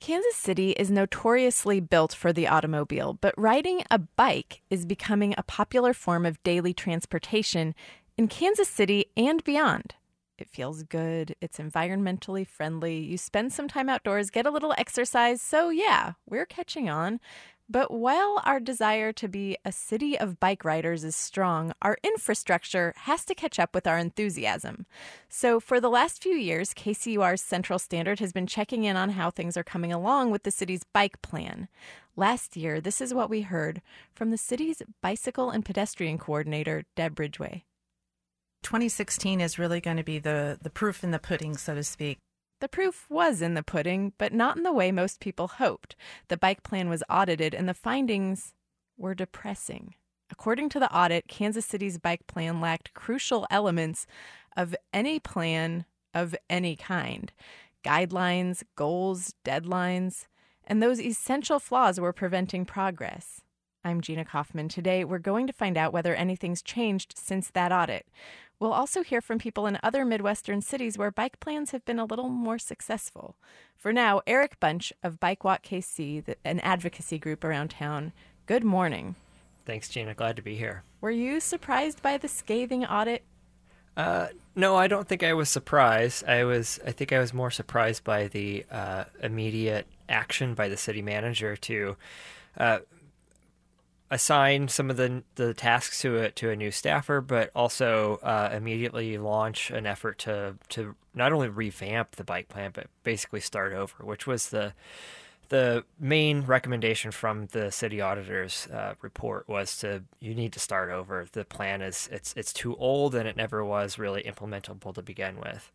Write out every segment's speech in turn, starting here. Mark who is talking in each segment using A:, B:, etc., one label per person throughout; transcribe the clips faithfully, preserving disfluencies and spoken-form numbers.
A: Kansas City is notoriously built for the automobile, but riding a bike is becoming a popular form of daily transportation in Kansas City and beyond. It feels good, it's environmentally friendly, you spend some time outdoors, get a little exercise, so yeah, we're catching on. But while our desire to be a city of bike riders is strong, our infrastructure has to catch up with our enthusiasm. So for the last few years, K C U R's Central Standard has been checking in on how things are coming along with the city's bike plan. Last year, this is what we heard from the city's bicycle and pedestrian coordinator, Deb Ridgway.
B: twenty sixteen is really going to be the, the proof in the pudding, so to speak.
A: The proof was in the pudding, but not in the way most people hoped. The bike plan was audited, and the findings were depressing. According to the audit, Kansas City's bike plan lacked crucial elements of any plan of any kind. Guidelines, goals, deadlines, and those essential flaws were preventing progress. I'm Gina Kaufman. Today, we're going to find out whether anything's changed since that audit. We'll also hear from people in other Midwestern cities where bike plans have been a little more successful. For now, Eric Bunch of Bike Walk K C, an advocacy group around town, good morning.
C: Thanks, Gina. Glad to be here.
A: Were you surprised by the scathing audit?
C: Uh, no, I don't think I was surprised. I was. I think I was more surprised by the uh, immediate action by the city manager to uh, assign some of the the tasks to a to a new staffer, but also uh, immediately launch an effort to to not only revamp the bike plan, but basically start over, which was the the main recommendation from the city auditor's uh, report was to you need to start over. The plan is it's it's too old and it never was really implementable to begin with.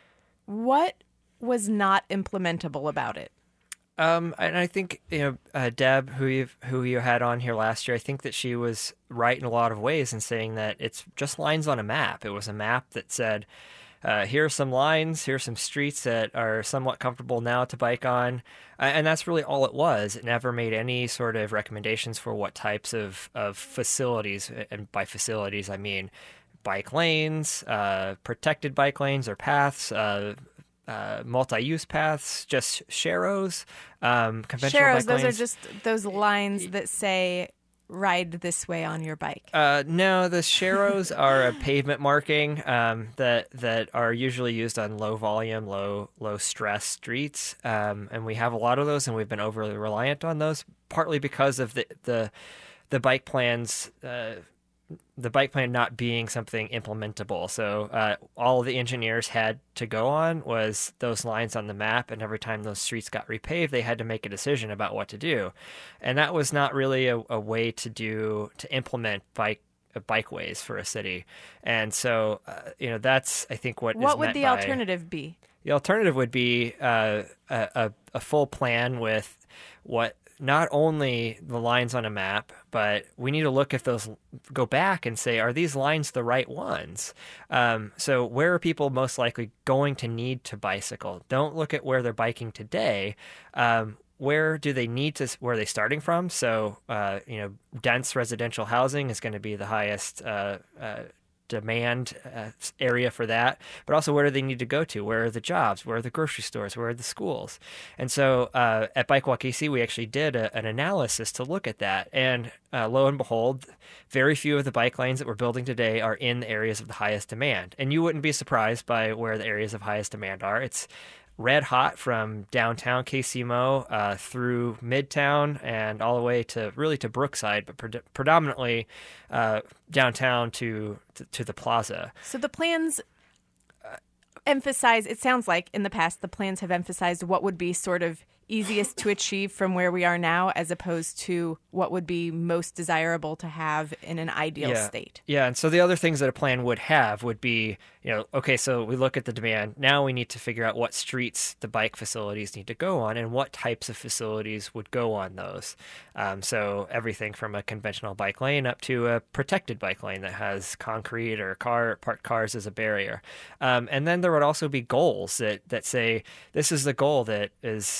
A: What was not implementable about it?
C: Um, and I think, you know, uh, Deb, who you who you had on here last year, I think that she was right in a lot of ways in saying that it's just lines on a map. It was a map that said, uh, here are some lines, here are some streets that are somewhat comfortable now to bike on. Uh, and that's really all it was. It never made any sort of recommendations for what types of, of facilities, and by facilities I mean bike lanes, uh, protected bike lanes or paths, uh, Uh, multi-use paths, just sharrows, um, conventional
A: Sharrows,
C: bike
A: those
C: lanes.
A: are just those lines that say, ride this way on your bike.
C: Uh, no, the sharrows are a pavement marking um, that that are usually used on low volume, low low stress streets, um, and we have a lot of those, and we've been overly reliant on those, partly because of the the, the bike plans. Uh, the bike plan not being something implementable. So uh, all the engineers had to go on was those lines on the map, and every time those streets got repaved, they had to make a decision about what to do. And that was not really a, a way to do, to implement bike uh, bikeways for a city. And so, uh, you know, that's, I think, what
A: What
C: is
A: would
C: meant
A: the
C: by,
A: alternative be?
C: The alternative would be uh, a, a, a full plan with what, not only the lines on a map, but we need to look at those, go back and say, are these lines the right ones? Um, so where are people most likely going to need to bicycle? Don't look at where they're biking today. Um, where do they need to, where are they starting from? So, uh, you know, dense residential housing is going to be the highest uh, uh, demand uh, area for that, but also where do they need to go to? Where are the jobs? Where are the grocery stores? Where are the schools? And so uh, at Bike Walk K C, we actually did a, an analysis to look at that. And uh, lo and behold, very few of the bike lanes that we're building today are in the areas of the highest demand. And you wouldn't be surprised by where the areas of highest demand are. It's red hot from downtown K C M O uh, through Midtown and all the way to really to Brookside, but pre- predominantly uh, downtown to, to to the plaza.
A: So the plans uh, emphasize, it sounds like in the past, the plans have emphasized what would be sort of easiest to achieve from where we are now, as opposed to what would be most desirable to have in an ideal
C: yeah.
A: state.
C: Yeah, and so the other things that a plan would have would be, you know, okay, so we look at the demand. Now we need to figure out what streets the bike facilities need to go on and what types of facilities would go on those. Um, so everything from a conventional bike lane up to a protected bike lane that has concrete or car parked cars as a barrier. Um, and then there would also be goals that, that say this is the goal that is uh,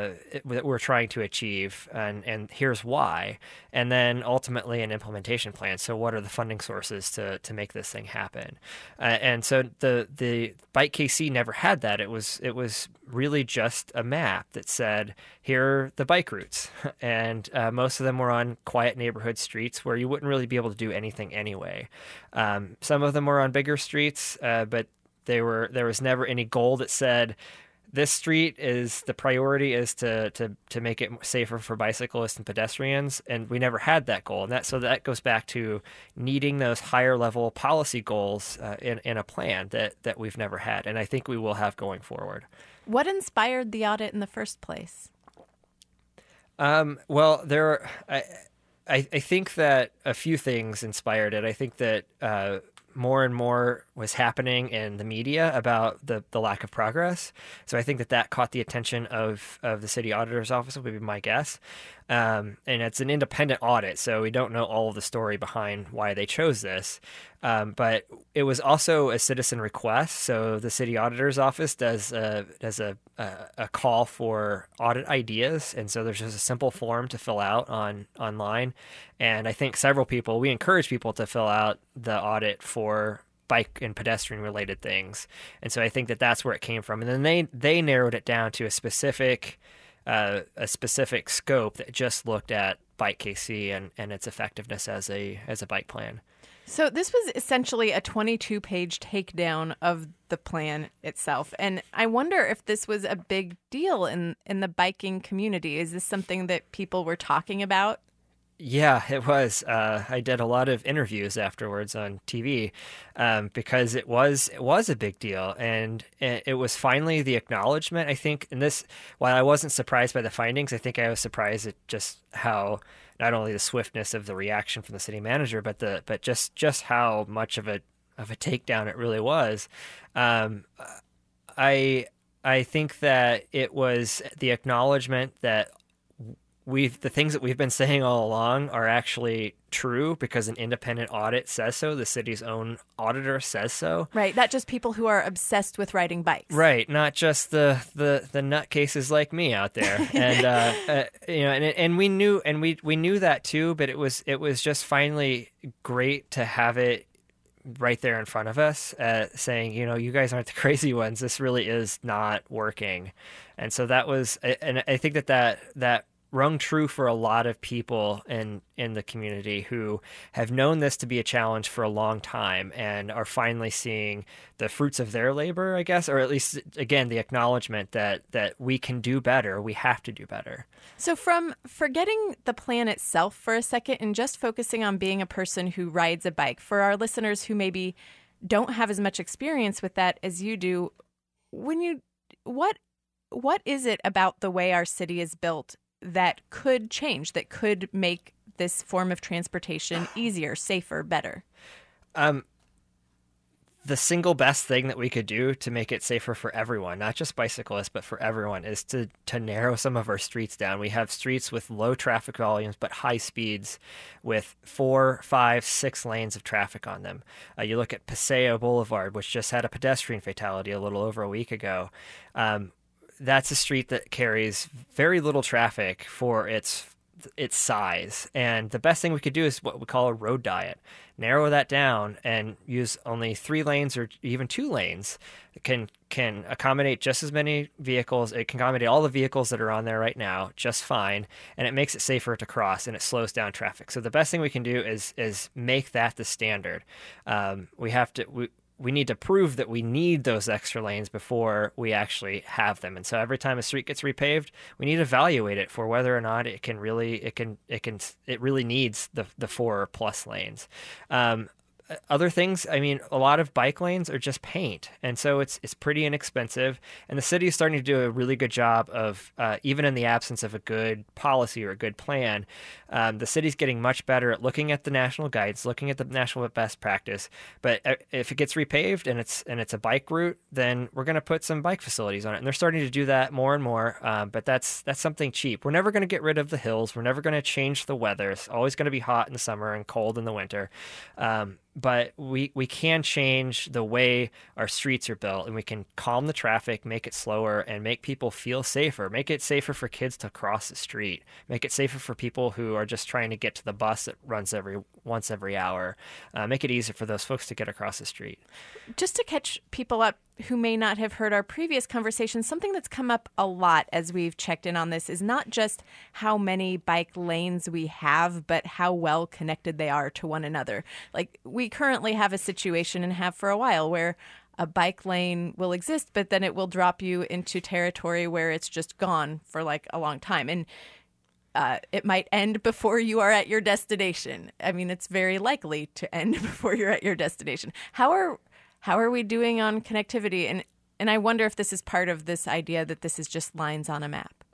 C: uh, it, that we're trying to achieve, and, and here's why, and then ultimately an implementation plan. So what are the funding sources to to make this thing happen? Uh, and so the the Bike K C never had that. It was it was really just a map that said, here are the bike routes, and uh, most of them were on quiet neighborhood streets where you wouldn't really be able to do anything anyway. Um, some of them were on bigger streets, uh, but they were there was never any goal that said, this street is the priority is to, to, to make it safer for bicyclists and pedestrians. And we never had that goal. And that, so that goes back to needing those higher level policy goals uh, in, in a plan that, that we've never had. And I think we will have going forward.
A: What inspired the audit in the first place?
C: Um, well, there are, I, I, I think that a few things inspired it. I think that, uh, more and more was happening in the media about the, the lack of progress. So I think that that caught the attention of, of the city auditor's office, would be my guess. Um, and it's an independent audit, so we don't know all of the story behind why they chose this. Um, but it was also a citizen request. So the city auditor's office does a, does a, a, a call for audit ideas. And so there's just a simple form to fill out on online. And I think several people, we encourage people to fill out the audit for bike and pedestrian related things. And so I think that that's where it came from. And then they, they narrowed it down to a specific Uh, a specific scope that just looked at Bike K C and, and its effectiveness as a as a bike plan.
A: So this was essentially a twenty-two page takedown of the plan itself. And I wonder if this was a big deal in, in the biking community. Is this something that people were talking about?
C: Yeah, it was. Uh, I did a lot of interviews afterwards on T V um, because it was it was a big deal, and it was finally the acknowledgement. I think, and this, while I wasn't surprised by the findings, I think I was surprised at just how not only the swiftness of the reaction from the city manager, but the but just just how much of a of a takedown it really was. Um, I I think that it was the acknowledgement that we've the things that we've been saying all along are actually true because an independent audit says so. The city's own auditor says so.
A: Right. Not just people who are obsessed with riding bikes.
C: Right. Not just the the, the nutcases like me out there. And uh, uh, you know, and and we knew and we we knew that too. But it was it was just finally great to have it right there in front of us, uh, saying, you know, you guys aren't the crazy ones. This really is not working. And so that was, and I think that that that. rung true for a lot of people in, in the community who have known this to be a challenge for a long time and are finally seeing the fruits of their labor, I guess, or at least, again, the acknowledgement that, that we can do better. We have to do better.
A: So from forgetting the plan itself for a second and just focusing on being a person who rides a bike, for our listeners who maybe don't have as much experience with that as you do, when you, what, what is it about the way our city is built that could change, that could make this form of transportation easier, safer, better?
C: Um, the single best thing that we could do to make it safer for everyone, not just bicyclists, but for everyone, is to, to narrow some of our streets down. We have streets with low traffic volumes, but high speeds with four, five, six lanes of traffic on them. Uh, you look at Paseo Boulevard, which just had a pedestrian fatality a little over a week ago. Um, That's a street that carries very little traffic for its its size. And the best thing we could do is what we call a road diet. Narrow that down and use only three lanes or even two lanes. It can can accommodate just as many vehicles. It can accommodate all the vehicles that are on there right now just fine. And it makes it safer to cross and it slows down traffic. So the best thing we can do is is make that the standard. Um, we have to... We, we need to prove that we need those extra lanes before we actually have them. And so every time a street gets repaved, we need to evaluate it for whether or not it can really, it can, it can, it really needs the, the four plus lanes. Um, Other things, I mean, a lot of bike lanes are just paint, and so it's it's pretty inexpensive. And the city is starting to do a really good job of, uh, even in the absence of a good policy or a good plan, um, the city's getting much better at looking at the national guides, looking at the national best practice. But if it gets repaved and it's and it's a bike route, then we're going to put some bike facilities on it, and they're starting to do that more and more. Um, but that's that's something cheap. We're never going to get rid of the hills. We're never going to change the weather. It's always going to be hot in the summer and cold in the winter. Um, but we, we can change the way our streets are built, and we can calm the traffic, make it slower, and make people feel safer. Make it safer for kids to cross the street. Make it safer for people who are just trying to get to the bus that runs every once every hour. Uh, make it easier for those folks to get across the street.
A: Just to catch people up who may not have heard our previous conversation, something that's come up a lot as we've checked in on this is not just how many bike lanes we have, but how well connected they are to one another. Like, we currently have a situation, and have for a while, where a bike lane will exist, but then it will drop you into territory where it's just gone for like a long time. And uh, it might end before you are at your destination. I mean, it's very likely to end before you're at your destination. How are How are we doing on connectivity? And and I wonder if this is part of this idea that this is just lines on a map.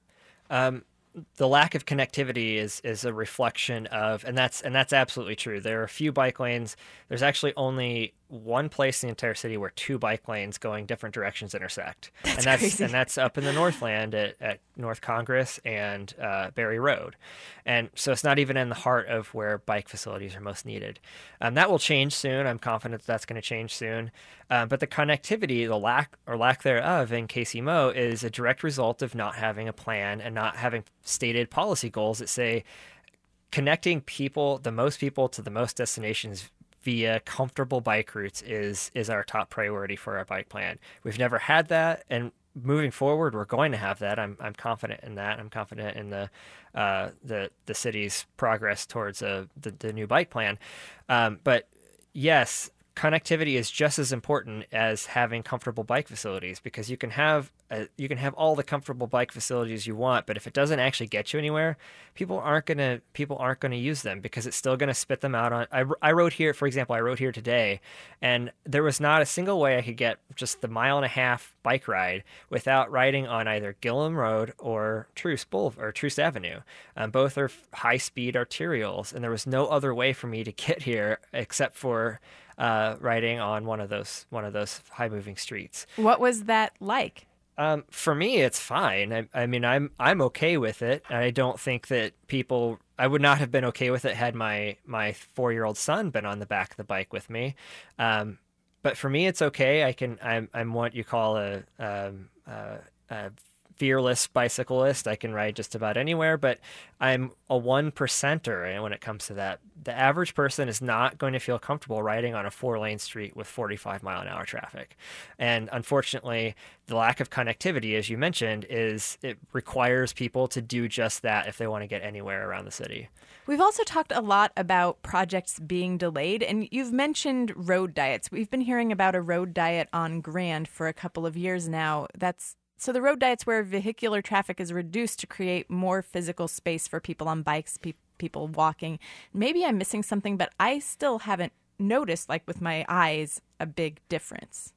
C: Um, the lack of connectivity is is a reflection of, and that's and that's absolutely true. There are a few bike lanes. There's actually only one place in the entire city where two bike lanes going different directions intersect,
A: That's
C: and that's
A: crazy.
C: and that's up in the Northland at, at North Congress and uh, Berry Road, and so it's not even in the heart of where bike facilities are most needed. Um, that will change soon. I'm confident that that's going to change soon. Um, but the connectivity, the lack or lack thereof in K C M O is a direct result of not having a plan and not having stated policy goals that say connecting people, the most people to the most destinations via comfortable bike routes is is our top priority for our bike plan. We've never had that, and moving forward, we're going to have that. I'm I'm confident in that. I'm confident in the uh, the the city's progress towards a, the the new bike plan. Um, but yes, connectivity is just as important as having comfortable bike facilities, because you can have a, you can have all the comfortable bike facilities you want, but if it doesn't actually get you anywhere, people aren't gonna people aren't gonna use them, because it's still gonna spit them out on. I, I rode here, for example, I rode here today, and there was not a single way I could get just the mile and a half bike ride without riding on either Gillum Road or Truce Boulevard or Truce Avenue. Um, both are high speed arterials, and there was no other way for me to get here except for uh, riding on one of those one of those high moving streets.
A: What was that like?
C: Um, for me, it's fine. I, I mean, I'm I'm okay with it. I don't think that people. I would not have been okay with it had my my four year old son been on the back of the bike with me. Um, but for me, it's okay. I can. I'm I'm what you call a, um, uh, a fearless bicyclist. I can ride just about anywhere, but I'm a one percenter when it comes to that. The average person is not going to feel comfortable riding on a four lane street with forty-five mile an hour traffic. And unfortunately, the lack of connectivity, as you mentioned, is it requires people to do just that if they want to get anywhere around the city.
A: We've also talked a lot about projects being delayed, and you've mentioned road diets. We've been hearing about a road diet on Grand for a couple of years now. That's So the road diet's where vehicular traffic is reduced to create more physical space for people on bikes, pe- people walking. Maybe I'm missing something, but I still haven't noticed, like with my eyes, a big difference.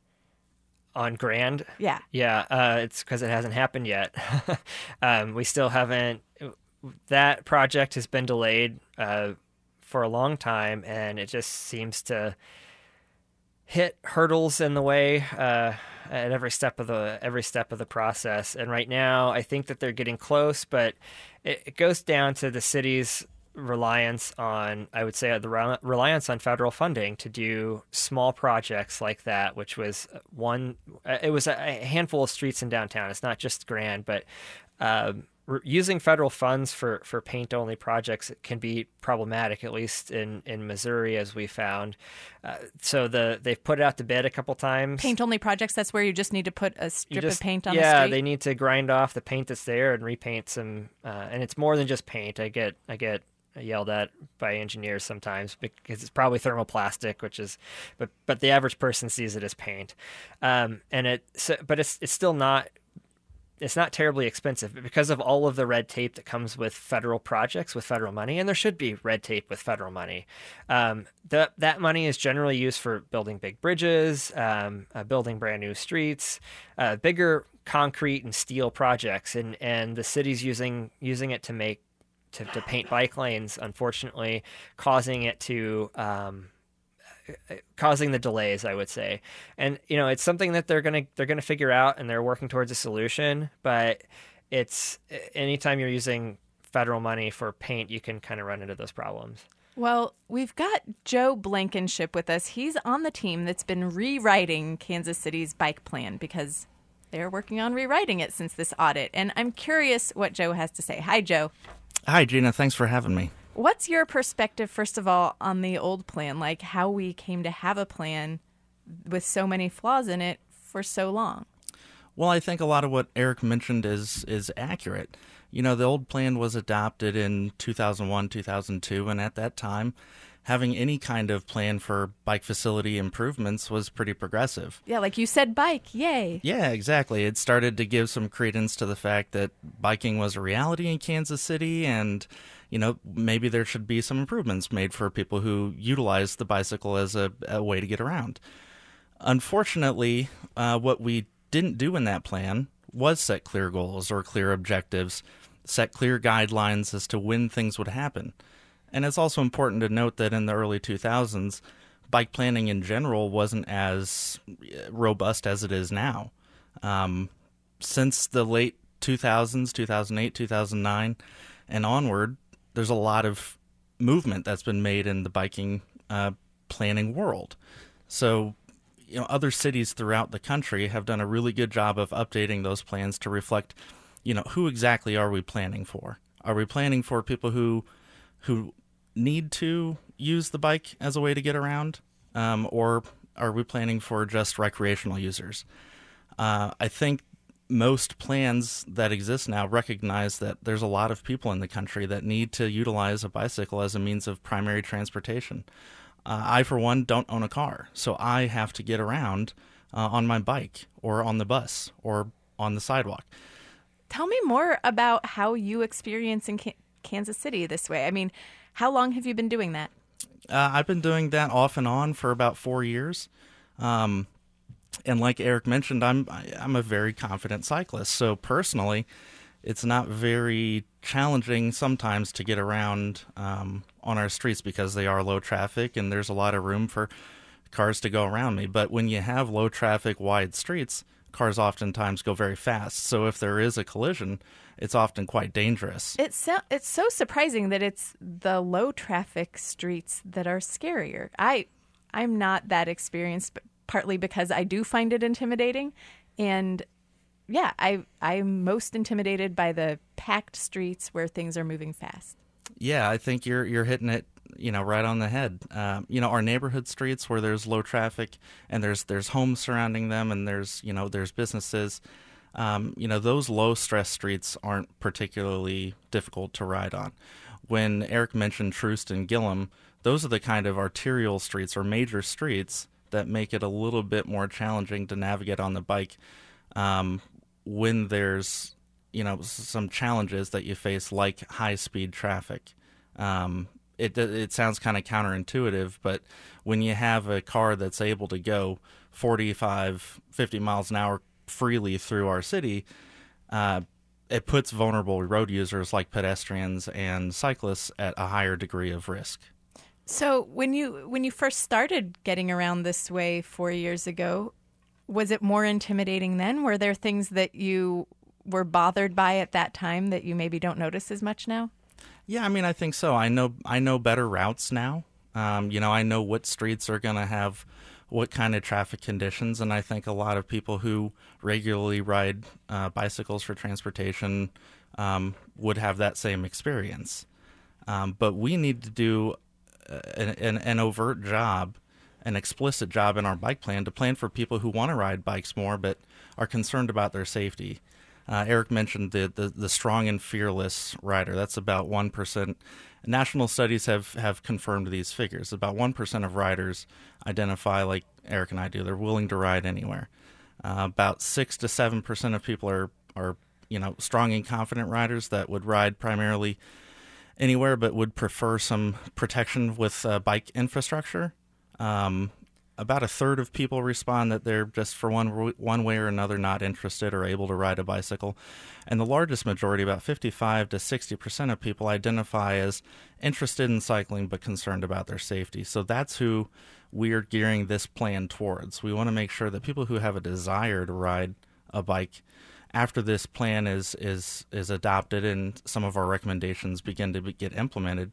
C: On Grand?
A: Yeah.
C: Yeah, uh, it's because it hasn't happened yet. um, we still haven't. That project has been delayed uh, for a long time, and it just seems to hit hurdles in the way uh, at every step of the every step of the process. And right now, I think that they're getting close, but it, it goes down to the city's reliance on, I would say, the rel- reliance on federal funding to do small projects like that, which was one. It was a handful of streets in downtown. It's not just Grand, but um, using federal funds for, for paint-only projects can be problematic, at least in, in Missouri, as we found. Uh, so the they've put it out to bid a couple times.
A: Paint-only projects, that's where you just need to put a strip
C: just,
A: of paint on
C: yeah,
A: the street?
C: they need to grind off the paint that's there and repaint some. Uh, and it's more than just paint. I get I get yelled at by engineers sometimes because it's probably thermoplastic, which is, but but the average person sees it as paint. Um, and it, so, but it's it's still not. It's not terribly expensive, but because of all of the red tape that comes with federal projects with federal money, and there should be red tape with federal money, um, that that money is generally used for building big bridges, um, uh, building brand new streets, uh, bigger concrete and steel projects, and, and the city's using using it to make to, to paint bike lanes, unfortunately, causing it to um, causing the delays, I would say. And, you know, it's something that they're going to, they're going to figure out, and they're working towards a solution, but it's anytime you're using federal money for paint, you can kind of run into those problems.
A: Well, we've got Joe Blankenship with us. He's on the team that's been rewriting Kansas City's bike plan because they're working on rewriting it since this audit. And I'm curious what Joe has to say. Hi, Joe.
D: Hi, Gina. Thanks for having me.
A: What's your perspective, first of all, on the old plan, like how we came to have a plan with so many flaws in it for so long?
D: Well, I think a lot of what Eric mentioned is is accurate. You know, the old plan was adopted in two thousand one, two thousand two, and at that time, having any kind of plan for bike facility improvements was pretty progressive.
A: Yeah, like you said, bike, yay.
D: Yeah, exactly. It started to give some credence to the fact that biking was a reality in Kansas City, and, you know, maybe there should be some improvements made for people who utilize the bicycle as a, a way to get around. Unfortunately, uh, what we didn't do in that plan was set clear goals or clear objectives, set clear guidelines as to when things would happen. And it's also important to note that in the early two thousands, bike planning in general wasn't as robust as it is now. Um, since the late two thousands, two thousand eight, two thousand nine, and onward, there's a lot of movement that's been made in the biking uh, planning world. So, you know, other cities throughout the country have done a really good job of updating those plans to reflect, you know, who exactly are we planning for? Are we planning for people who who need to use the bike as a way to get around, um, or are we planning for just recreational users? Uh, I think most plans that exist now recognize that there's a lot of people in the country that need to utilize a bicycle as a means of primary transportation. Uh, I, for one, don't own a car, so I have to get around uh, on my bike or on the bus or on the sidewalk.
A: Tell me more about how you experience in K- Kansas City this way. I mean, how long have you been doing that?
D: Uh, I've been doing that off and on for about four years. Um, and like Eric mentioned, I'm I'm a very confident cyclist. So personally, it's not very challenging sometimes to get around um, on our streets because they are low traffic and there's a lot of room for cars to go around me. But when you have low traffic, wide streets, cars oftentimes go very fast. So if there is a collision, it's often quite dangerous.
A: It's so, it's so surprising that it's the low traffic streets that are scarier. I I'm not that experienced, but partly because I do find it intimidating, and yeah, I I'm most intimidated by the packed streets where things are moving fast.
D: Yeah, I think you're you're hitting it, you know, right on the head. Um, you know, our neighborhood streets where there's low traffic and there's there's homes surrounding them and there's you know there's businesses. Um, you know, those low stress streets aren't particularly difficult to ride on. When Eric mentioned Troost and Gillum, those are the kind of arterial streets or major streets that make it a little bit more challenging to navigate on the bike. Um, when there's, you know, some challenges that you face, like high-speed traffic. Um, it it sounds kind of counterintuitive, but when you have a car that's able to go forty-five, fifty miles an hour freely through our city, uh, it puts vulnerable road users like pedestrians and cyclists at a higher degree of risk.
A: So when you when you first started getting around this way four years ago, was it more intimidating then? Were there things that you were bothered by at that time that you maybe don't notice as much now?
D: Yeah, I mean, I think so. I know I know better routes now. Um, you know, I know what streets are going to have what kind of traffic conditions, and I think a lot of people who regularly ride uh, bicycles for transportation um, would have that same experience. Um, but we need to do an, an, an overt job, an explicit job in our bike plan to plan for people who want to ride bikes more but are concerned about their safety. Uh, Eric mentioned the, the, the strong and fearless rider. That's about one percent. National studies have, have confirmed these figures. About one percent of riders identify like Eric and I do. They're willing to ride anywhere. Uh, about six to seven percent of people are, are, you know, strong and confident riders that would ride primarily anywhere but would prefer some protection with uh, bike infrastructure. Um, about a third of people respond that they're just for one one way or another not interested or able to ride a bicycle. And the largest majority, about fifty-five to sixty percent of people, identify as interested in cycling but concerned about their safety. So that's who we're gearing this plan towards. We want to make sure that people who have a desire to ride a bike after this plan is is is adopted and some of our recommendations begin to be, get implemented,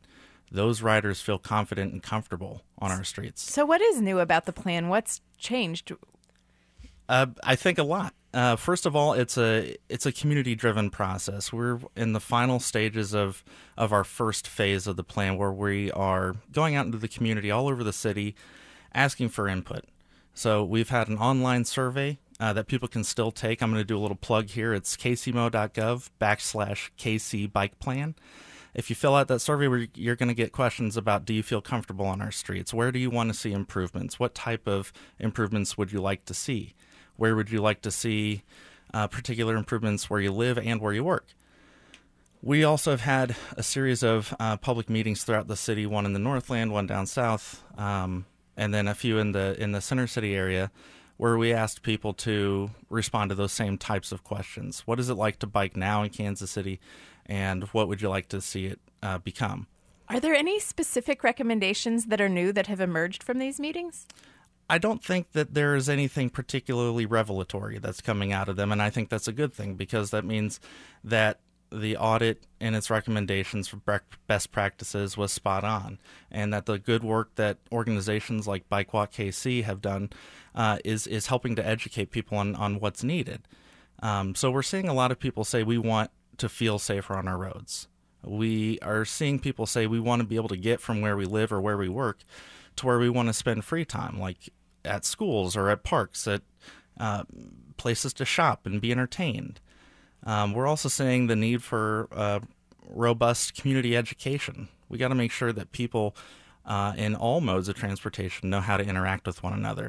D: those riders feel confident and comfortable on our streets.
A: So what is new about the plan? What's changed?
D: Uh, I think a lot. Uh, first of all, it's a it's a community-driven process. We're in the final stages of of our first phase of the plan, where we are going out into the community all over the city, asking for input. So we've had an online survey uh, that people can still take. I'm going to do a little plug here. It's kcmo.gov backslash KC Bike Plan. If you fill out that survey, you're going to get questions about, do you feel comfortable on our streets? Where do you want to see improvements? What type of improvements would you like to see? Where would you like to see uh, particular improvements where you live and where you work? We also have had a series of uh, public meetings throughout the city, one in the Northland, one down south, um, and then a few in the in the center city area, where we asked people to respond to those same types of questions. What is it like to bike now in Kansas City, and what would you like to see it uh, become?
A: Are there any specific recommendations that are new that have emerged from these meetings?
D: I don't think that there is anything particularly revelatory that's coming out of them, and I think that's a good thing, because that means that the audit and its recommendations for best practices was spot on, and that the good work that organizations like Bike Walk K C have done uh, is is helping to educate people on, on what's needed. Um, so we're seeing a lot of people say we want to feel safer on our roads. We are seeing people say we want to be able to get from where we live or where we work to where we want to spend free time, like at schools or at parks, at uh, places to shop and be entertained. Um, we're also seeing the need for uh, robust community education. We got to make sure that people uh, in all modes of transportation know how to interact with one another.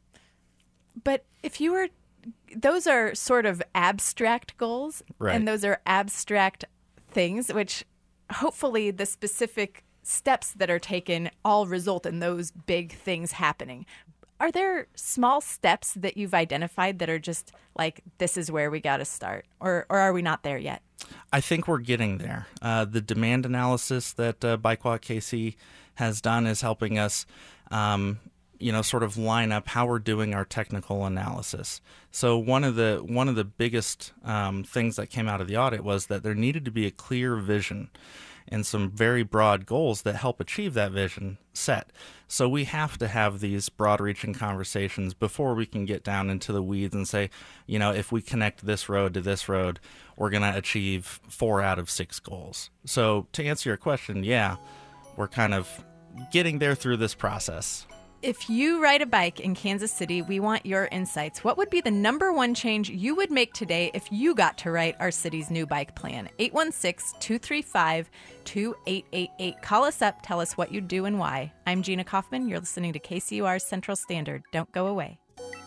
A: But if you were, those are sort of abstract goals,
D: right,
A: and those are abstract things, which hopefully the specific steps that are taken all result in those big things happening. Are there small steps that you've identified that are just like, this is where we got to start, or or are we not there yet?
D: I think we're getting there. Uh, the demand analysis that uh, Bike Walk K C has done is helping us, um, you know, sort of line up how we're doing our technical analysis. So one of the one of the biggest um, things that came out of the audit was that there needed to be a clear vision and some very broad goals that help achieve that vision set. So we have to have these broad-reaching conversations before we can get down into the weeds and say, you know, if we connect this road to this road, we're going to achieve four out of six goals. So to answer your question, yeah, we're kind of getting there through this process.
A: If you ride a bike in Kansas City, we want your insights. What would be the number one change you would make today if you got to write our city's new bike plan? eight one six, two three five, two eight eight eight. Call us up. Tell us what you'd do and why. I'm Gina Kaufman. You're listening to K C U R's Central Standard. Don't go away.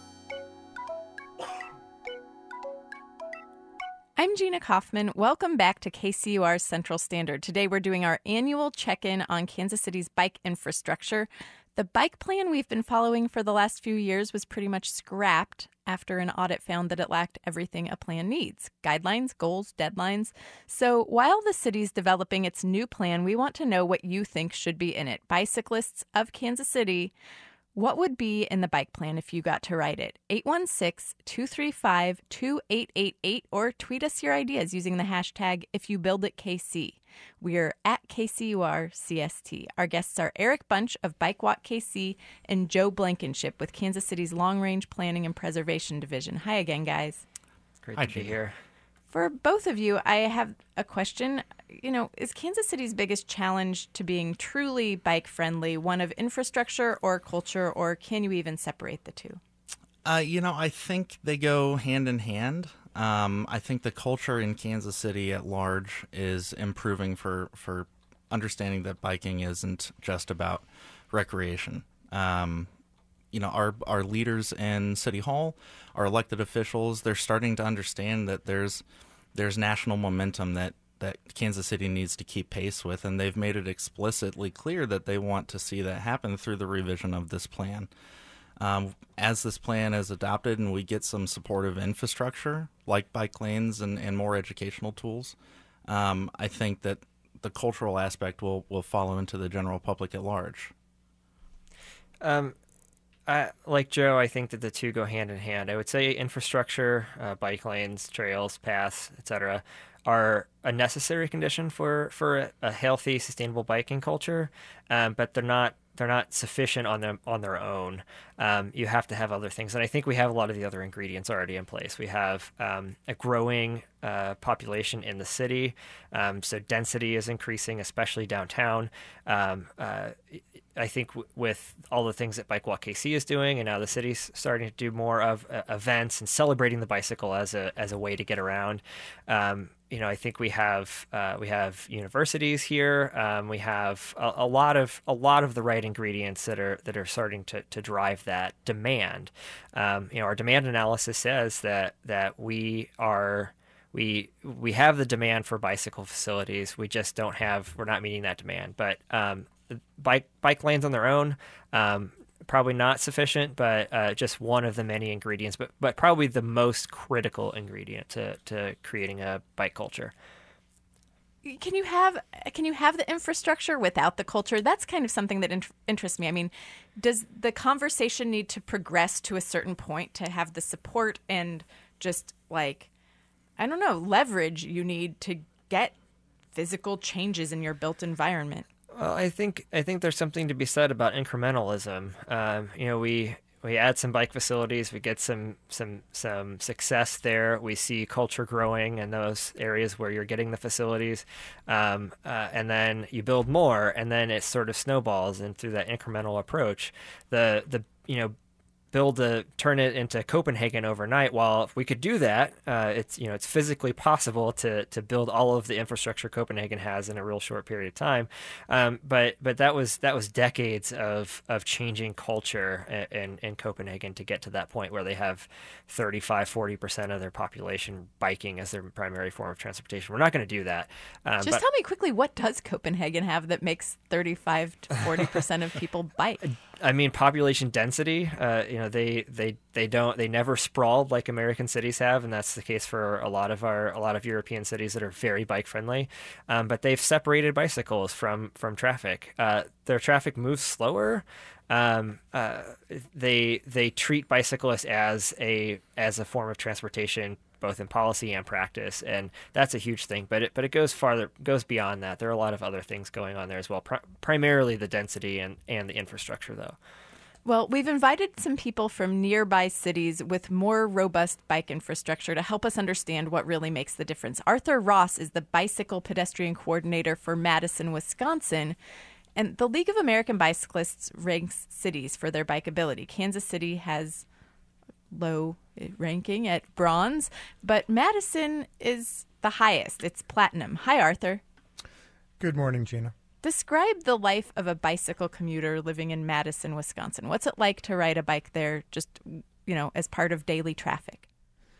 A: I'm Gina Kaufman. Welcome back to K C U R's Central Standard. Today we're doing our annual check-in on Kansas City's bike infrastructure. The bike plan we've been following for the last few years was pretty much scrapped after an audit found that it lacked everything a plan needs: guidelines, goals, deadlines. So while the city's developing its new plan, we want to know what you think should be in it. Bicyclists of Kansas City, what would be in the bike plan if you got to write it? eight one six, two three five, two eight eight eight, or tweet us your ideas using the hashtag IfYouBuildItKC. We're at K C U R C S T. Our guests are Eric Bunch of Bike Walk K C and Joe Blankenship with Kansas City's Long Range Planning and Preservation Division. Hi again, guys.
C: It's great
D: Hi,
C: to be
D: Gina.
C: here.
A: For both of you, I have a question. You know, is Kansas City's biggest challenge to being truly bike-friendly one of infrastructure or culture, or can you even separate the two?
D: Uh, you know, I think they go hand in hand. Um, I think the culture in Kansas City at large is improving for, for understanding that biking isn't just about recreation. Um, you know, our our leaders in City Hall, our elected officials, they're starting to understand that there's there's national momentum that, that Kansas City needs to keep pace with, and they've made it explicitly clear that they want to see that happen through the revision of this plan. Um, as this plan is adopted and we get some supportive infrastructure like bike lanes and, and more educational tools, um, I think that the cultural aspect will, will follow into the general public at large.
C: Um, I, like Joe, I think that the two go hand in hand. I would say infrastructure, uh, bike lanes, trails, paths, et cetera, are a necessary condition for for a, a healthy, sustainable biking culture, um, but they're not they're not sufficient on them on their own. Um, you have to have other things, and I think we have a lot of the other ingredients already in place. We have um, a growing uh, population in the city, um, so density is increasing, especially downtown. Um, uh, I think w- with all the things that Bike Walk K C is doing, and now the city's starting to do more of uh, events and celebrating the bicycle as a as a way to get around. Um, you know, I think we have uh, we have universities here. Um, we have a, a lot of a lot of the right ingredients that are that are starting to, to drive that demand. Um, you know, our demand analysis says that that we are we we have the demand for bicycle facilities. We just don't have we're not meeting that demand. But um, bike bike lanes on their own. Um, Probably not sufficient, but uh, just one of the many ingredients, but but probably the most critical ingredient to, to creating a bike culture.
A: Can you have can you have the infrastructure without the culture? That's kind of something that in- interests me. I mean, does the conversation need to progress to a certain point to have the support and just like, I don't know, leverage you need to get physical changes in your built environment?
C: Well, I think I think there's something to be said about incrementalism. Um, you know, we we add some bike facilities, we get some some some success there. We see culture growing in those areas where you're getting the facilities, um, uh, and then you build more, and then it sort of snowballs. And through that incremental approach, the the you know. build a turn it into Copenhagen overnight. While if we could do that, uh, it's you know it's physically possible to to build all of the infrastructure Copenhagen has in a real short period of time. Um, but but that was that was decades of of changing culture in, in Copenhagen to get to that point where they have thirty-five, forty percent of their population biking as their primary form of transportation. We're not going to do that. Um,
A: Just
C: but,
A: tell me quickly, what does Copenhagen have that makes thirty-five to forty percent of people bike?
C: I mean, population density. Uh, you know, they, they they don't they never sprawled like American cities have, and that's the case for a lot of our a lot of European cities that are very bike friendly. Um, but they've separated bicycles from from traffic. Uh, their traffic moves slower. Um, uh, they they treat bicyclists as a as a form of transportation, both in policy and practice, and that's a huge thing. But it but it goes farther, goes beyond that. There are a lot of other things going on there as well. Pri- primarily the density and, and the infrastructure, though.
A: Well, we've invited some people from nearby cities with more robust bike infrastructure to help us understand what really makes the difference. Arthur Ross is the bicycle pedestrian coordinator for Madison, Wisconsin. And the League of American Bicyclists ranks cities for their bikeability. Kansas City has low ranking at bronze, but Madison is the highest. It's platinum. Hi, Arthur.
E: Good morning, Gina.
A: Describe the life of a bicycle commuter living in Madison, Wisconsin. What's it like to ride a bike there just, you know, as part of daily traffic?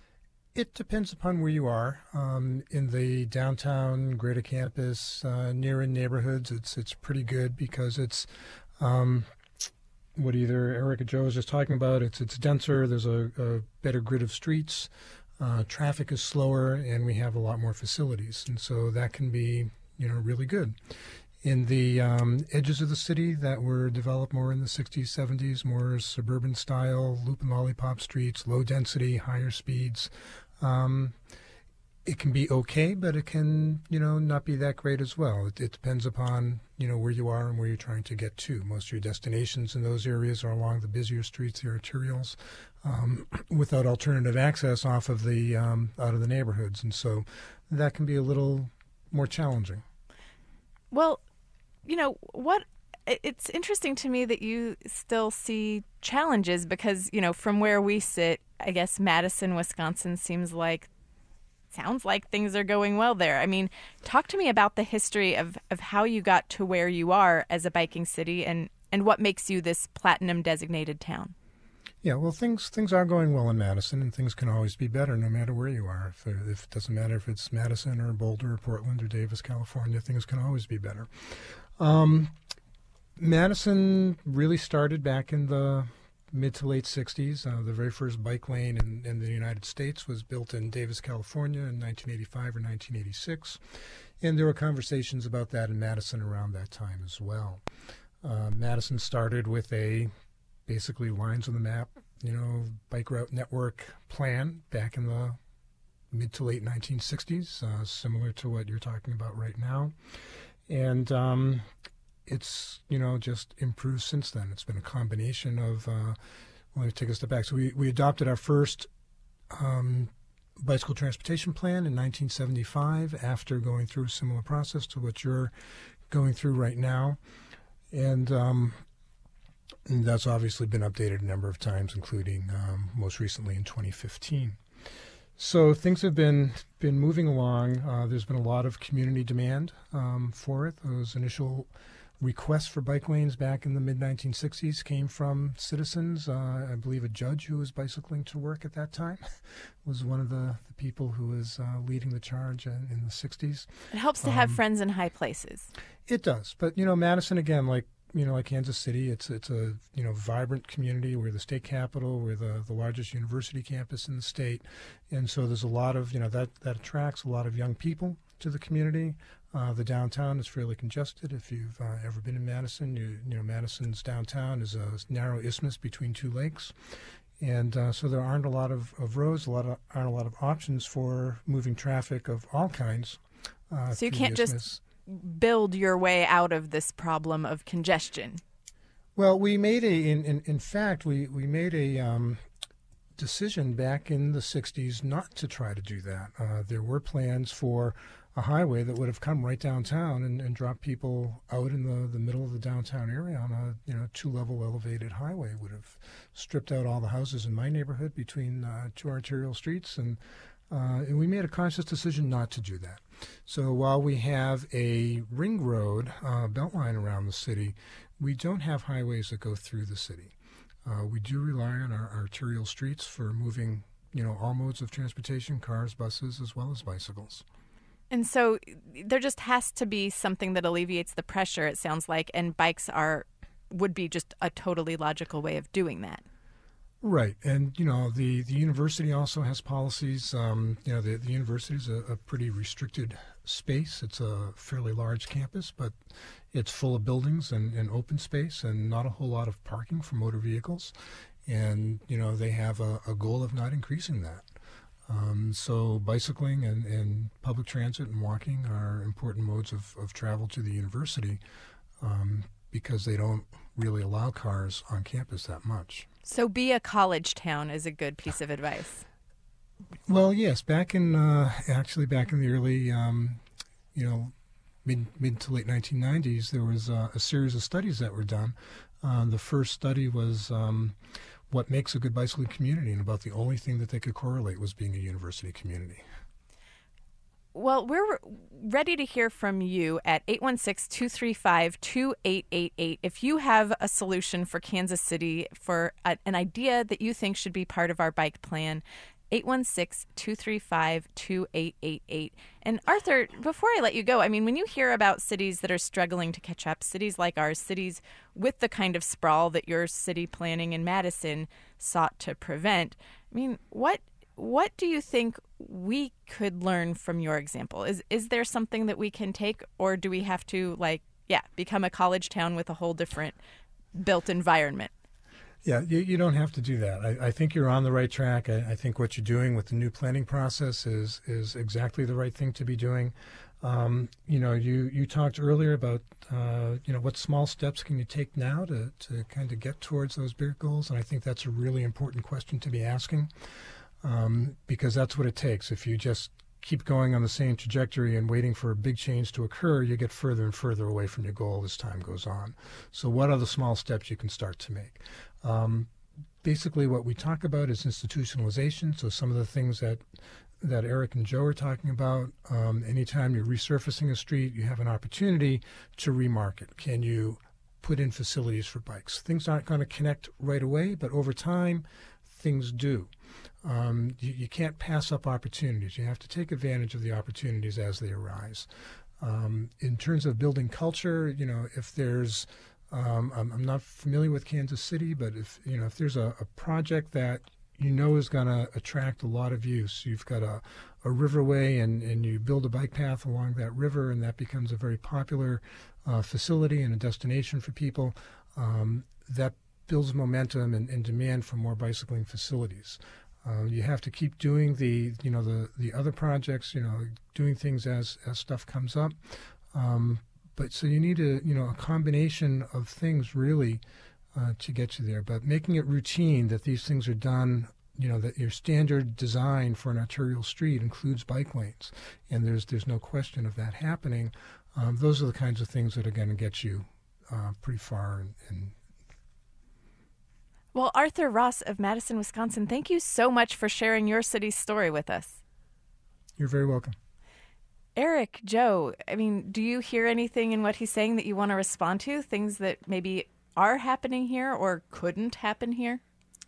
E: It depends upon where you are. Um, in the downtown greater campus, uh, near in neighborhoods, it's it's pretty good because it's um, what either Eric or Joe was just talking about. It's it's denser. There's a, a better grid of streets. Uh, traffic is slower, and we have a lot more facilities, and so that can be you know really good. In the um, edges of the city that were developed more in the sixties, seventies, more suburban style, loop and lollipop streets, low density, higher speeds. Um, it can be okay, but it can, you know, not be that great as well. It, it depends upon, you know, where you are and where you're trying to get to. Most of your destinations in those areas are along the busier streets, the arterials, um, without alternative access off of the um, out of the neighborhoods, and so that can be a little more challenging.
A: Well, you know, what it's interesting to me that you still see challenges because, you know, from where we sit, I guess Madison, Wisconsin seems like, sounds like things are going well there. I mean, talk to me about the history of, of how you got to where you are as a biking city and, and what makes you this platinum designated town.
E: Yeah, well, things things are going well in Madison, and things can always be better no matter where you are. If, if it doesn't matter if it's Madison or Boulder or Portland or Davis, California, things can always be better. Um, Madison really started back in the mid to late sixties. Uh, the very first bike lane in, in the United States was built in Davis, California in nineteen eighty-five or nineteen eighty-six. And there were conversations about that in Madison around that time as well. Uh, Madison started with a basically lines on the map, you know, bike route network plan back in the mid to late nineteen sixties, uh, similar to what you're talking about right now. And um, it's, you know, just improved since then. It's been a combination of, uh, let me take a step back. So we, we adopted our first um, bicycle transportation plan in nineteen seventy-five after going through a similar process to what you're going through right now. And, um, and that's obviously been updated a number of times, including um, most recently in twenty fifteen. So things have been been moving along. Uh, there's been a lot of community demand um, for it. Those initial requests for bike lanes back in the mid nineteen sixties came from citizens. Uh, I believe a judge who was bicycling to work at that time was one of the, the people who was uh, leading the charge in, in the sixties.
A: It helps to
E: Um,
A: have friends in high places.
E: It does, but you know, Madison again, like you know, like Kansas City, it's it's a you know vibrant community. We're the state capital. We're the, the largest university campus in the state, and so there's a lot of you know that that attracts a lot of young people to the community. Uh, the downtown is fairly congested. If you've uh, ever been in Madison, you you know Madison's downtown is a narrow isthmus between two lakes, and uh, so there aren't a lot of, of roads, a lot of aren't a lot of options for moving traffic of all kinds. Uh,
A: So you
E: through
A: can't
E: the
A: just
E: isthmus.
A: build your way out of this problem of congestion.
E: Well, we made a, in, in, in fact, we, we made a um, decision back in the sixties not to try to do that. Uh, there were plans for a highway that would have come right downtown and, and dropped people out in the, the middle of the downtown area on a you know two-level elevated highway. Would have stripped out all the houses in my neighborhood between uh, two arterial streets, and uh, and we made a conscious decision not to do that. So while we have a ring road uh, beltline around the city, we don't have highways that go through the city. Uh, we do rely on our arterial streets for moving, you know, all modes of transportation, cars, buses, as well as bicycles.
A: And so there just has to be something that alleviates the pressure, it sounds like, and bikes are would be just a totally logical way of doing that.
E: Right. And, you know, the, the university also has policies. Um, you know, the, the university is a, a pretty restricted space. It's a fairly large campus, but it's full of buildings and, and open space and not a whole lot of parking for motor vehicles. And, you know, they have a, a goal of not increasing that. Um, so bicycling and, and public transit and walking are important modes of, of travel to the university um, because they don't really allow cars on campus that much.
A: So be a college town is a good piece of advice.
E: Well, yes. Back in uh, actually back in the early, um, you know, mid mid to late nineteen nineties, there was uh, a series of studies that were done. Uh, the first study was um, what makes a good bicycling community, and about the only thing that they could correlate was being a university community.
A: Well, we're ready to hear from you at eight one six, two three five, two eight eight eight. If you have a solution for Kansas City, for a, an idea that you think should be part of our bike plan, eight one six, two three five, two eight eight eight. And Arthur, before I let you go, I mean, when you hear about cities that are struggling to catch up, cities like ours, cities with the kind of sprawl that your city planning in Madison sought to prevent, I mean, what what do you think we could learn from your example? Is is there something that we can take, or do we have to, like, yeah, become a college town with a whole different built environment?
E: Yeah, you, you don't have to do that. I, I think you're on the right track. I, I think what you're doing with the new planning process is is exactly the right thing to be doing. Um, you know, you, you talked earlier about, uh, you know, what small steps can you take now to, to kind of get towards those bigger goals? And I think that's a really important question to be asking. Um, because that's what it takes. If you just keep going on the same trajectory and waiting for a big change to occur, you get further and further away from your goal as time goes on. So what are the small steps you can start to make? Um, basically, what we talk about is institutionalization. So some of the things that that Eric and Joe are talking about, um, anytime you're resurfacing a street, you have an opportunity to remarket. Can you put in facilities for bikes? Things aren't going to connect right away, but over time, things do. Um, you, you can't pass up opportunities. You have to take advantage of the opportunities as they arise. Um, in terms of building culture, you know, if there's, um, I'm, I'm not familiar with Kansas City, but if, you know, if there's a, a project that you know is going to attract a lot of use, you've got a, a riverway and, and you build a bike path along that river, and that becomes a very popular uh, facility and a destination for people, um, that builds momentum and, and demand for more bicycling facilities. Uh, you have to keep doing the, you know, the, the other projects, you know, doing things as, as stuff comes up. Um, but so you need a, you know, a combination of things really uh, to get you there. But making it routine that these things are done, you know, that your standard design for an arterial street includes bike lanes, and there's there's no question of that happening. Um, those are the kinds of things that are going to get you uh, pretty far. And, and
A: Well, Arthur Ross of Madison, Wisconsin, thank you so much for sharing your city's story with us.
E: You're very welcome.
A: Eric, Joe, I mean, do you hear anything in what he's saying that you want to respond to? Things that maybe are happening here or couldn't happen here?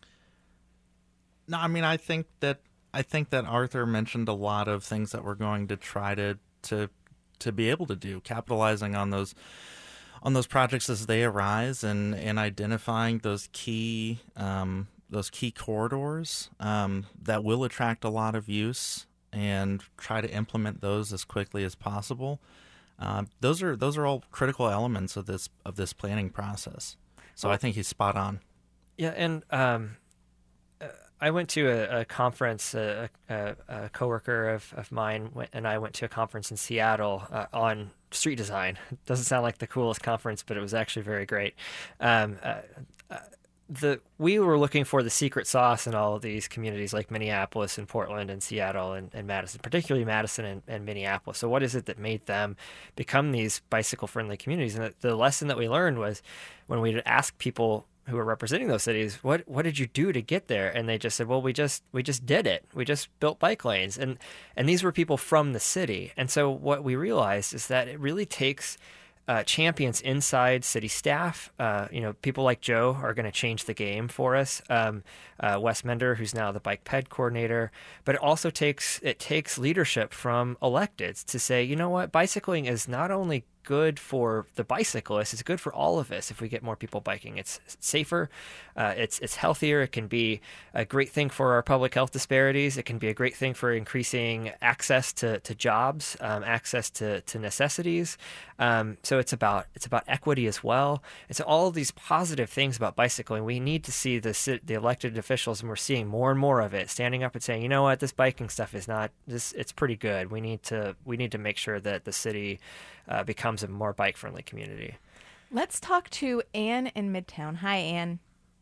D: No, I mean, I think that I think that Arthur mentioned a lot of things that we're going to try to to to be able to do, capitalizing on those on those projects as they arise, and, and identifying those key um, those key corridors um, that will attract a lot of use, and try to implement those as quickly as possible. Uh, those are those are all critical elements of this of this planning process. So well, I think he's spot on.
C: Yeah, and um, I went to a, a conference. A, a, a coworker of, of mine went, and I went to a conference in Seattle uh, on street design. It doesn't sound like the coolest conference, but it was actually very great. Um, uh, uh, the we were looking for the secret sauce in all of these communities like Minneapolis and Portland and Seattle and, and Madison, particularly Madison and, and Minneapolis. So what is it that made them become these bicycle-friendly communities? And the, the lesson that we learned was when we'd ask people who were representing those cities, what what did you do to get there? And they just said, well, we just we just did it. We just built bike lanes. And and these were people from the city. And so what we realized is that it really takes uh, champions inside city staff. Uh, you know, people like Joe are going to change the game for us. Um, uh, Wes Mender, who's now the bike ped coordinator. But it also takes it takes leadership from electeds to say, you know what, bicycling is not only good for the bicyclists, it's good for all of us if we get more people biking. It's safer, uh, it's it's healthier, it can be a great thing for our public health disparities, it can be a great thing for increasing access to, to jobs, um, access to, to necessities. Um, so it's about it's about equity as well. It's all of these positive things about bicycling. We need to see the, the elected officials, and we're seeing more and more of it, standing up and saying, you know what, this biking stuff is not, this. it's pretty good. We need to we need to make sure that the city Uh, becomes a more bike-friendly community.
A: Let's talk to Anne in Midtown. Hi, Anne.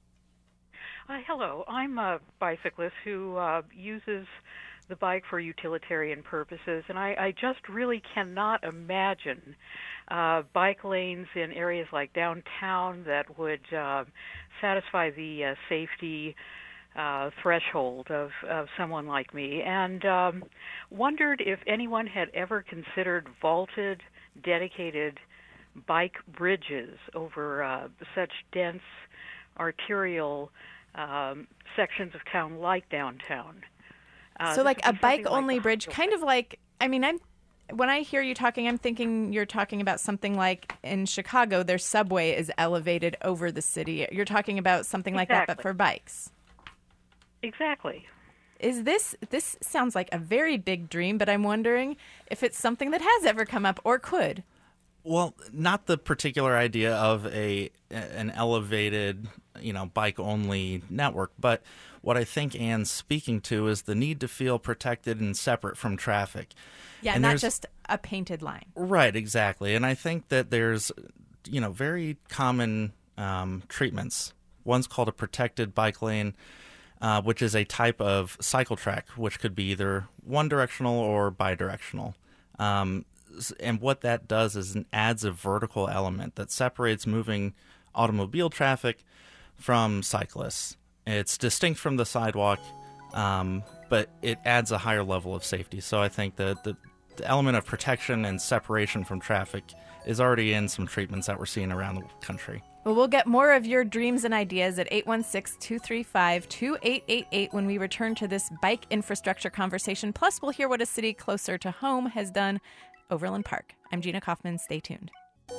F: Hi, hello. I'm a bicyclist who uh, uses the bike for utilitarian purposes, and I, I just really cannot imagine uh, bike lanes in areas like downtown that would uh, satisfy the uh, safety Uh, threshold of, of someone like me, and um, wondered if anyone had ever considered vaulted, dedicated bike bridges over uh, such dense arterial um, sections of town like downtown. Uh,
A: so like a bike-only
F: like
A: bridge, kind of like, I mean, I'm when I hear you talking, I'm thinking you're talking about something like in Chicago, their subway is elevated over the city. You're talking about something like
F: exactly.
A: that, but for bikes.
F: Exactly.
A: Is this, this sounds like a very big dream, but I'm wondering if it's something that has ever come up or could.
D: Well, not the particular idea of a an elevated, you know, bike-only network, but what I think Anne's speaking to is the need to feel protected and separate from traffic.
A: Yeah,
D: and
A: not just a painted line.
D: Right, exactly. And I think that there's, you know, very common um, treatments. One's called a protected bike lane, Uh, which is a type of cycle track, which could be either one-directional or bidirectional. Um, and what that does is it adds a vertical element that separates moving automobile traffic from cyclists. It's distinct from the sidewalk, um, but it adds a higher level of safety. So I think that the, the element of protection and separation from traffic is already in some treatments that we're seeing around the country.
A: Well, we'll get more of your dreams and ideas at eight one six, two three five, two eight eight eight when we return to this bike infrastructure conversation. Plus, we'll hear what a city closer to home has done, Overland Park. I'm Gina Kaufman. Stay tuned.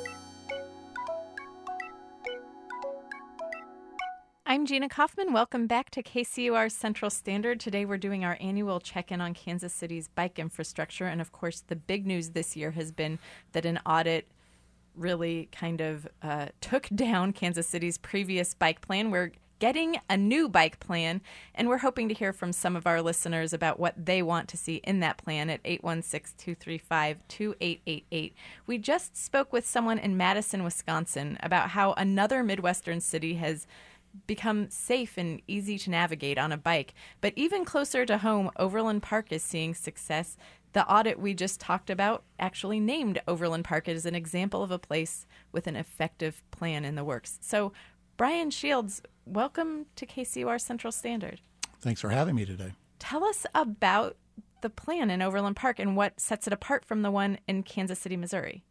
A: I'm Gina Kaufman. Welcome back to K C U R Central Standard. Today we're doing our annual check-in on Kansas City's bike infrastructure. And, of course, the big news this year has been that an audit really kind of uh, took down Kansas City's previous bike plan, where getting a new bike plan, and we're hoping to hear from some of our listeners about what they want to see in that plan at eight one six, two three five, two eight eight eight. We just spoke with someone in Madison, Wisconsin about how another Midwestern city has become safe and easy to navigate on a bike. But even closer to home, Overland Park is seeing success. The audit we just talked about actually named Overland Park as an example of a place with an effective plan in the works. So, Brian Shields, welcome to K C U R Central Standard.
G: Thanks for having me today.
A: Tell us about the plan in Overland Park and what sets it apart from the one in Kansas City, Missouri.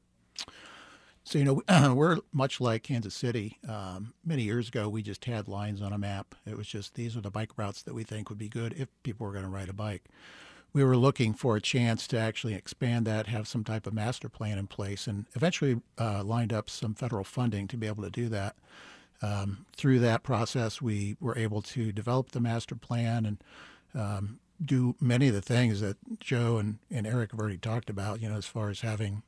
G: So, you know, uh, we're much like Kansas City. Um, many years ago, we just had lines on a map. It was just, these are the bike routes that we think would be good if people were going to ride a bike. We were looking for a chance to actually expand that, have some type of master plan in place, and eventually uh, lined up some federal funding to be able to do that. Um, through that process, we were able to develop the master plan and um, do many of the things that Joe and, and Eric have already talked about, you know, as far as having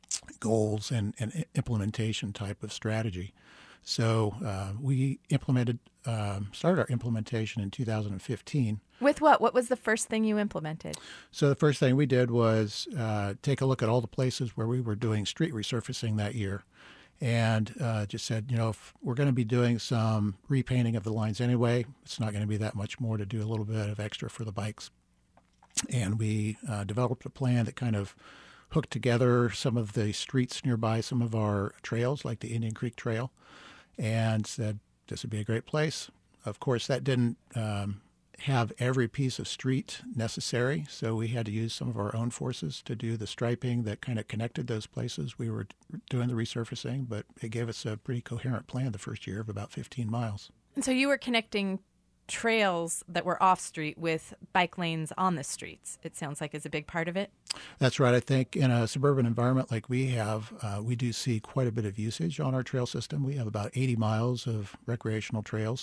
G: goals and, and implementation type of strategy. So uh, we implemented, um, started our implementation in two thousand fifteen.
A: With what? What was the first thing you implemented?
G: So the first thing we did was uh, take a look at all the places where we were doing street resurfacing that year, and uh, just said, you know, if we're going to be doing some repainting of the lines anyway, it's not going to be that much more to do a little bit of extra for the bikes. And we uh, developed a plan that kind of hooked together some of the streets nearby some of our trails, like the Indian Creek Trail, and said this would be a great place. Of course, that didn't um, have every piece of street necessary, so we had to use some of our own forces to do the striping that kind of connected those places. We were doing the resurfacing, but it gave us a pretty coherent plan the first year of about fifteen miles.
A: And so you were connecting trails that were off-street with bike lanes on the streets, it sounds like is a big part of it.
G: That's right. I think in a suburban environment like we have, uh, we do see quite a bit of usage on our trail system. We have about eighty miles of recreational trails.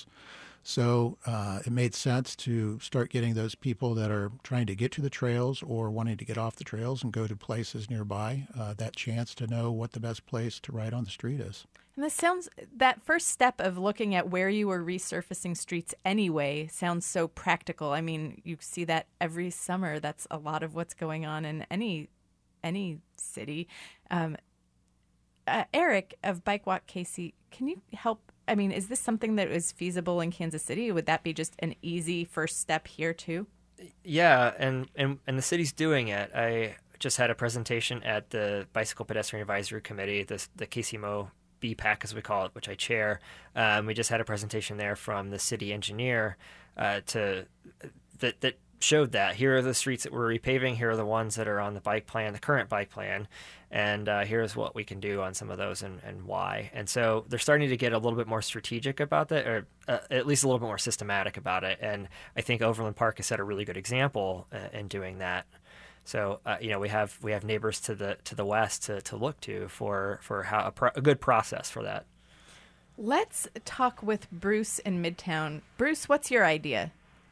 G: So uh, it made sense to start getting those people that are trying to get to the trails or wanting to get off the trails and go to places nearby, uh, that chance to know what the best place to ride on the street is.
A: And this sounds, that first step of looking at where you were resurfacing streets anyway sounds so practical. I mean, you see that every summer. That's a lot of what's going on in any any city. Um, uh, Eric of Bike Walk K C, can you help? I mean, is this something that is feasible in Kansas City? Would that be just an easy first step here too?
C: Yeah, and, and, and the city's doing it. I just had a presentation at the Bicycle Pedestrian Advisory Committee, the, the K C M O B PAC as we call it, which I chair. Um, we just had a presentation there from the city engineer uh, to that that showed that here are the streets that we're repaving, here are the ones that are on the bike plan, the current bike plan, and uh, here's what we can do on some of those and, and why. And so they're starting to get a little bit more strategic about that, or uh, at least a little bit more systematic about it. And I think Overland Park has set a really good example uh, in doing that. So uh, you know, we have we have neighbors to the to the west to, to look to for for how a, pro- a good process for that.
A: Let's talk with Bruce in Midtown. Bruce, what's your idea?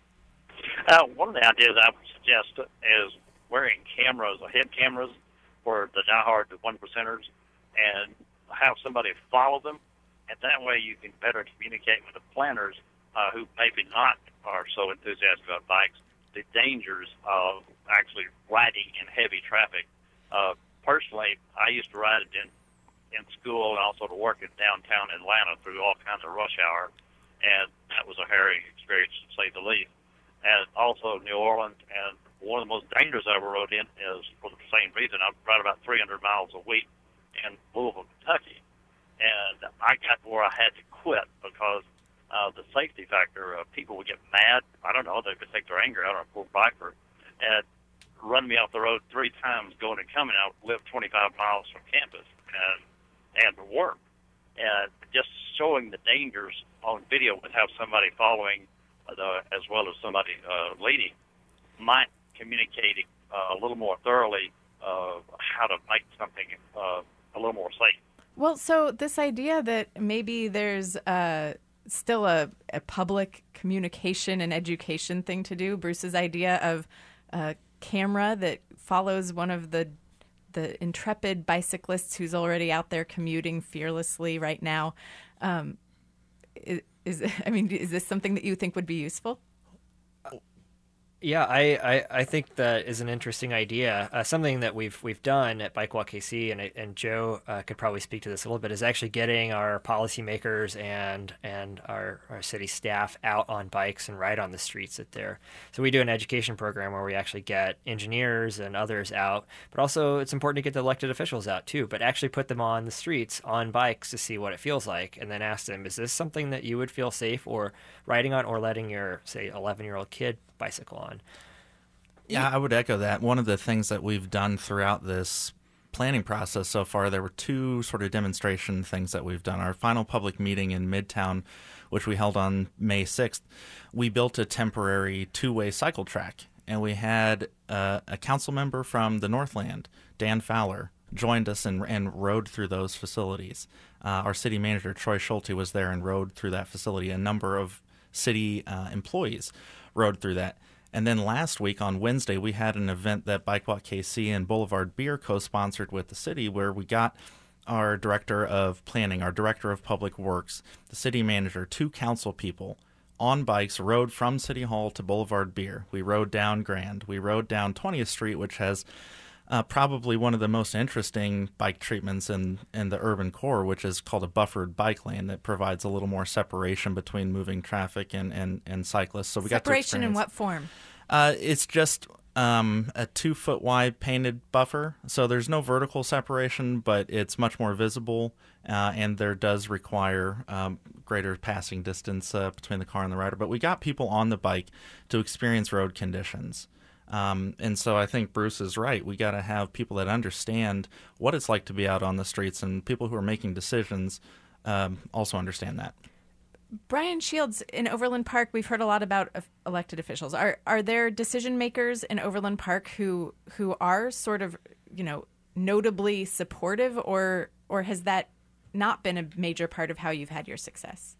H: Uh, one of the ideas I would suggest is wearing cameras, or head cameras, for the diehard, the one percenters, and have somebody follow them, and that way you can better communicate with the planners uh, who maybe not are so enthusiastic about bikes, the dangers of actually riding in heavy traffic. Uh, personally, I used to ride it in, in school and also to work in downtown Atlanta through all kinds of rush hour, and that was a harrowing experience, to say the least. And also New Orleans, and one of the most dangerous I ever rode in is for the same reason. I ride about three hundred miles a week in Louisville, Kentucky, and I got to where I had to quit because uh, the safety factor. Uh, people would get mad. I don't know. They could take their anger out on a poor biker and run me off the road three times going and coming. I live twenty-five miles from campus and and to work, and just showing the dangers on video would have somebody following. The, as well as somebody uh, leading, might communicate uh, a little more thoroughly uh, how to make something uh, a little more safe.
A: Well, so this idea that maybe there's uh, still a, a public communication and education thing to do, Bruce's idea of a camera that follows one of the the intrepid bicyclists who's already out there commuting fearlessly right now, um, it, Is I mean, is this something that you think would be useful?
C: Yeah, I, I, I think that is an interesting idea. Uh, something that we've we've done at Bike Walk K C, and and Joe uh, could probably speak to this a little bit, is actually getting our policymakers and and our, our city staff out on bikes and ride on the streets at there. So we do an education program where we actually get engineers and others out, but also it's important to get the elected officials out too, but actually put them on the streets on bikes to see what it feels like, and then ask them, is this something that you would feel safe or riding on, or letting your, say, eleven-year-old kid bicycle on?
D: Yeah, I would echo that. One of the things that we've done throughout this planning process so far, there were two sort of demonstration things that we've done. Our final public meeting in Midtown, which we held on May sixth, we built a temporary two-way cycle track, and we had uh, a council member from the Northland, Dan Fowler, joined us and, and rode through those facilities. Uh, our city manager, Troy Schulte, was there and rode through that facility. A number of city uh, employees rode through that. And then last week on Wednesday, we had an event that Bike Walk K C and Boulevard Beer co-sponsored with the city, where we got our director of planning, our director of public works, the city manager, two council people on bikes, rode from City Hall to Boulevard Beer. We rode down Grand. We rode down twentieth Street, which has uh, probably one of the most interesting bike treatments in, in the urban core, which is called a buffered bike lane that provides a little more separation between moving traffic and, and, and cyclists. So we got to
A: Separation in
D: experience-
A: what form?
D: Uh, it's just um, a two-foot wide painted buffer, so there's no vertical separation, but it's much more visible, uh, and there does require um, greater passing distance uh, between the car and the rider. But we got people on the bike to experience road conditions. Um, and so I think Bruce is right. We got to have people that understand what it's like to be out on the streets, and people who are making decisions um, also understand that.
A: Brian Shields, in Overland Park, we've heard a lot about uh, elected officials. Are are there decision makers in Overland Park who who are sort of, you know, notably supportive, or or has that not been a major part of how you've had your success?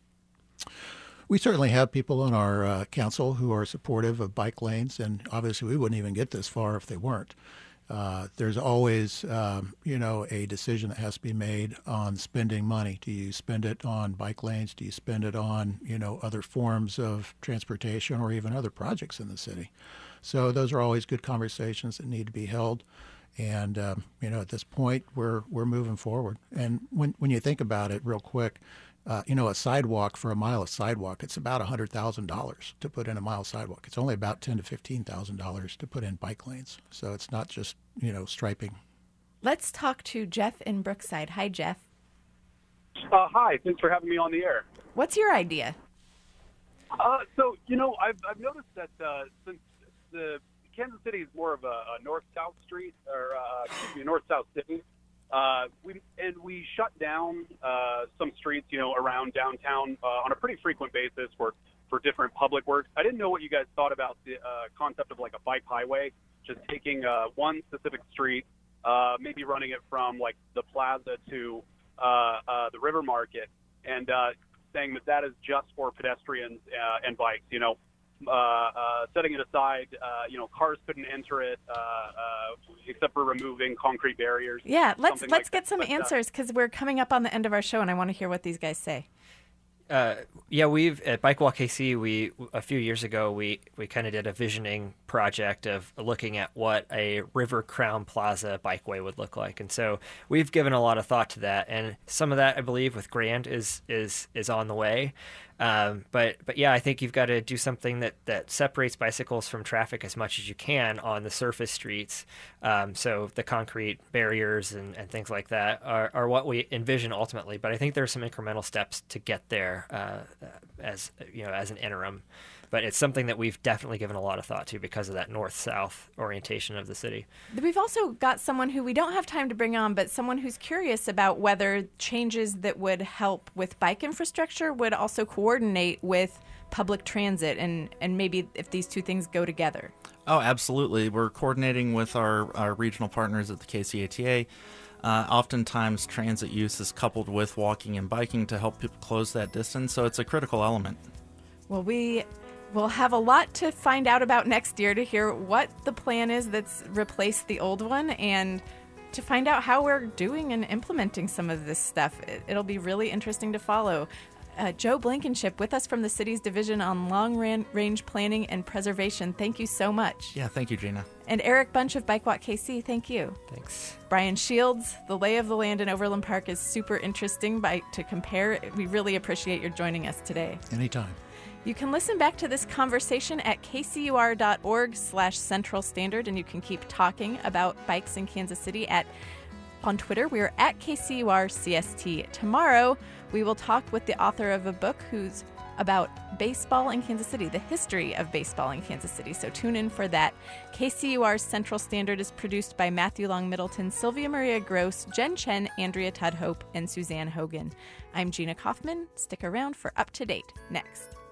G: We certainly have people on our uh, council who are supportive of bike lanes, and obviously we wouldn't even get this far if they weren't. Uh, there's always, um, you know, a decision that has to be made on spending money. Do you spend it on bike lanes? Do you spend it on, you know, other forms of transportation or even other projects in the city? So those are always good conversations that need to be held. And, um, you know, at this point, we're we're moving forward. And when, when you think about it real quick, Uh, you know, a sidewalk, for a mile of sidewalk, it's about one hundred thousand dollars to put in a mile of sidewalk. It's only about ten thousand to fifteen thousand dollars to put in bike lanes. So it's not just, you know, striping.
A: Let's talk to Jeff in Brookside. Hi, Jeff.
I: Uh, hi, thanks for having me on the air.
A: What's your idea?
I: Uh, so, you know, I've, I've noticed that uh, since the Kansas City is more of a, a north-south street, or uh, excuse me, a north-south city, Uh, we and we shut down uh, some streets, you know, around downtown uh, on a pretty frequent basis for, for different public works. I didn't know what you guys thought about the uh, concept of like a bike highway, just taking uh, one specific street, uh, maybe running it from like the plaza to uh, uh, the river market, and uh, saying that that is just for pedestrians uh, and bikes. You know, uh, uh, setting it aside, uh, you know, cars couldn't enter it uh, uh, except for removing concrete barriers.
A: Yeah, let's let's
I: like
A: get
I: that.
A: some
I: But, uh,
A: answers, because we're coming up on the end of our show, and I want to hear what these guys say.
C: Uh, yeah, we've at Bike Walk K C. We a few years ago we we kind of did a visioning project of looking at what a River Crown Plaza bikeway would look like, and so we've given a lot of thought to that. And some of that, I believe, with Grand is is is on the way. Um, but but yeah, I think you've got to do something that, that separates bicycles from traffic as much as you can on the surface streets. Um, so the concrete barriers and, and things like that are, are what we envision ultimately. But I think there are some incremental steps to get there uh, as you know as an interim. But it's something that we've definitely given a lot of thought to because of that north-south orientation of the city.
A: We've also got someone who we don't have time to bring on, but someone who's curious about whether changes that would help with bike infrastructure would also coordinate with public transit, and, and maybe if these two things go together.
D: Oh, absolutely. We're coordinating with our, our regional partners at the K C A T A. Uh, oftentimes, transit use is coupled with walking and biking to help people close that distance, so it's a critical element.
A: Well, we... We'll have a lot to find out about next year, to hear what the plan is that's replaced the old one, and to find out how we're doing and implementing some of this stuff. It, it'll be really interesting to follow. uh, Joe Blankenship with us from the city's Division on Long Ran- Range Planning and Preservation. Thank you so much.
D: Yeah, thank you, Gina.
A: And Eric Bunch of Bike Walk K C, thank you.
C: Thanks.
A: Brian Shields, the lay of the land in Overland Park is super interesting by, to compare. We really appreciate your joining us today.
G: Anytime.
A: You can listen back to this conversation at kcur.org slash Central Standard, and you can keep talking about bikes in Kansas City at on Twitter. We are at K C U R C S T. Tomorrow, we will talk with the author of a book who's about baseball in Kansas City, the history of baseball in Kansas City. So tune in for that. K C U R's Central Standard is produced by Matthew Long Middleton, Sylvia Maria Gross, Jen Chen, Andrea Todd Hope, and Suzanne Hogan. I'm Gina Kaufman. Stick around for Up to Date next.